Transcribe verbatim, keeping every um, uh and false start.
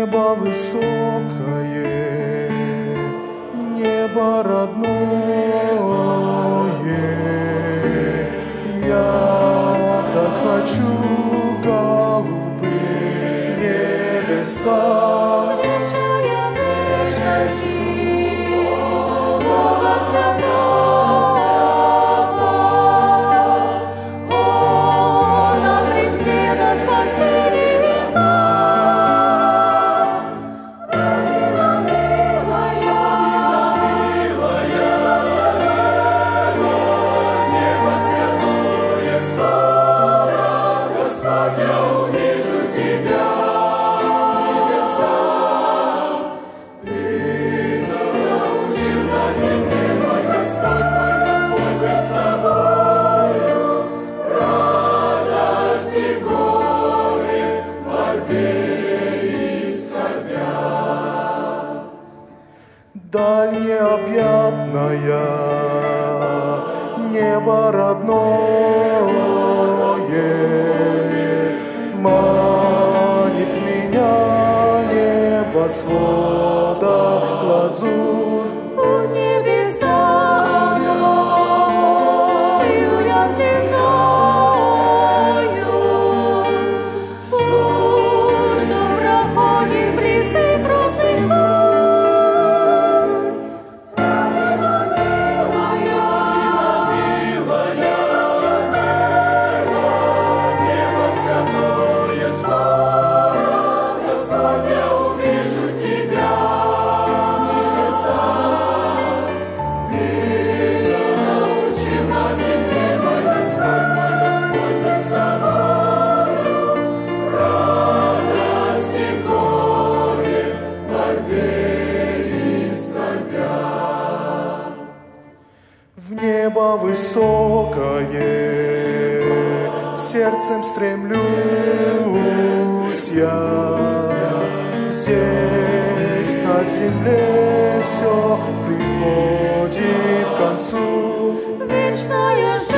Небо высокое, небо родное, я так хочу голубые небеса. Встречая вечности, Бога святого, Он на кресте нас спасибо. Родина милая, Небо святое, скоро, Господь, я увижу Тебя. Даль необъятная, небо родное, манит меня небосвода лазурь. в небеса мною ясной зорью, путь, что проходит близкий крестный путь. В небо высокое сердцем стремлюсь я. Здесь на земле все приходит к концу. Вечная